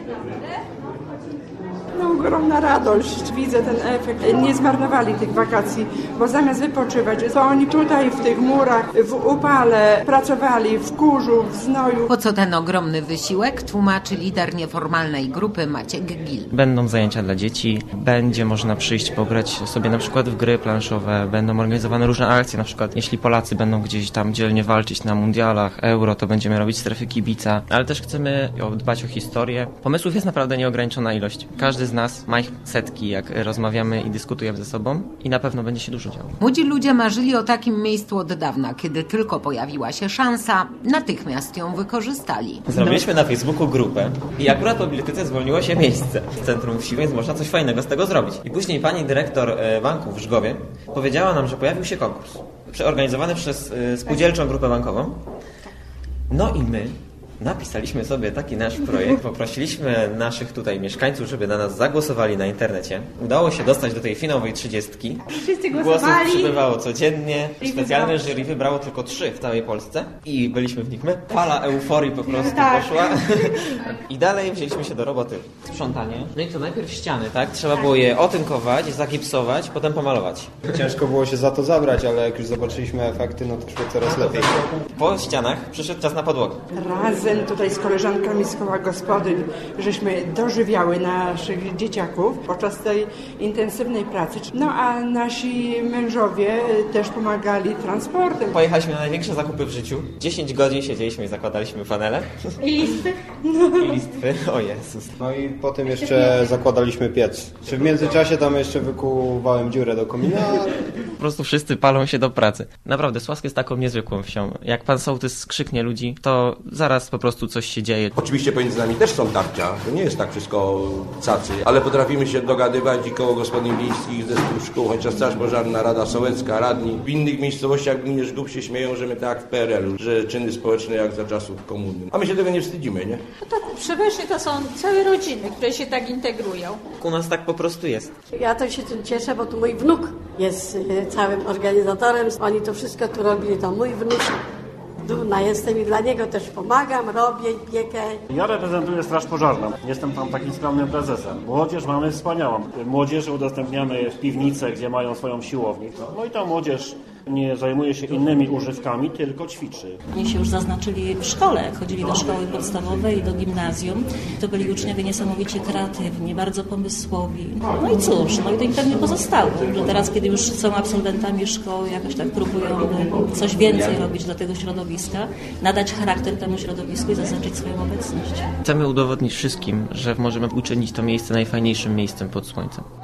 No, ogromna radość. Widzę ten efekt. Nie zmarnowali tych wakacji, bo zamiast wypoczywać, to oni tutaj w tych murach, w upale pracowali, w kurzu, w znoju. Po co ten ogromny wysiłek, tłumaczy lider nieformalnej grupy Maciek Gil. Będą zajęcia dla dzieci, będzie można przyjść pograć sobie na przykład w gry planszowe, będą organizowane różne akcje, na przykład jeśli Polacy będą gdzieś tam dzielnie walczyć na mundialach, euro, to będziemy robić strefy kibica, ale też chcemy dbać o historię. Pomysłów jest naprawdę nieograniczona ilość. Każdy z nas ma ich setki, jak rozmawiamy i dyskutujemy ze sobą i na pewno będzie się dużo działo. Młodzi ludzie marzyli o takim miejscu od dawna. Kiedy tylko pojawiła się szansa, natychmiast ją wykorzystali. Zrobiliśmy na Facebooku grupę i akurat po biletyce zwolniło się miejsce w centrum wsi, więc można coś fajnego z tego zrobić. I później pani dyrektor banku w Żgowie powiedziała nam, że pojawił się konkurs organizowany przez spółdzielczą grupę bankową. No i my napisaliśmy sobie taki nasz projekt, poprosiliśmy naszych tutaj mieszkańców, żeby na nas zagłosowali na internecie. Udało się dostać do tej finałowej 30. Wszyscy Głosów głosowali. przybywało codziennie. Specjalne jury wybrało tylko 3 w całej Polsce i byliśmy w nich my. Fala euforii po prostu poszła. I dalej wzięliśmy się do roboty. Sprzątanie. No i to najpierw ściany, tak? Trzeba było je otynkować, zagipsować, potem pomalować. Ciężko było się za to zabrać, ale jak już zobaczyliśmy efekty, no to szło coraz lepiej. Po ścianach przyszedł czas na podłogę. Razem tutaj z koleżankami z koła gospodyń, żeśmy dożywiały naszych dzieciaków podczas tej intensywnej pracy. No a nasi mężowie też pomagali transportem. Pojechaliśmy na największe zakupy w życiu. 10 godzin siedzieliśmy i zakładaliśmy panele. I listwy. I listwy. O Jezus. No i potem jeszcze zakładaliśmy piec. Czy w międzyczasie tam jeszcze wykuwałem dziurę do komina? Po prostu wszyscy palą się do pracy. Naprawdę, Słask jest taką niezwykłą wsią. Jak pan sołtys skrzyknie ludzi, to zaraz po prostu coś się dzieje. Oczywiście pomiędzy nami też są tarcia, to nie jest tak wszystko cacy, ale potrafimy się dogadywać i koło gospodyń wiejskich, zespół szkół, chociaż Straż Pożarna, Rada Sołecka, radni. W innych miejscowościach gminy Żgów się śmieją, że my tak jak w PRL-u, że czyny społeczne jak za czasów komuny. A my się tego nie wstydzimy, nie? No to przeważnie to są całe rodziny, które się tak integrują. U nas tak po prostu jest. Ja to się tym cieszę, bo tu mój wnuk jest całym organizatorem. Oni to wszystko tu robili, to mój wnuk. Dumna jestem i dla niego też pomagam, robię i piekę. Ja reprezentuję Straż Pożarną. Jestem tam takim skromnym prezesem. Młodzież mamy wspaniałą. Młodzieży udostępniamy w piwnice, gdzie mają swoją siłownię. No i ta młodzież nie zajmuje się innymi używkami, tylko ćwiczy. Oni się już zaznaczyli w szkole, jak chodzili do szkoły podstawowej i do gimnazjum. To byli uczniowie niesamowicie kreatywni, bardzo pomysłowi. No i cóż, no i to im pewnie pozostało, że teraz, kiedy już są absolwentami szkoły, jakoś tak próbują coś więcej robić dla tego środowiska, nadać charakter temu środowisku i zaznaczyć swoją obecność. Chcemy udowodnić wszystkim, że możemy uczynić to miejsce najfajniejszym miejscem pod słońcem.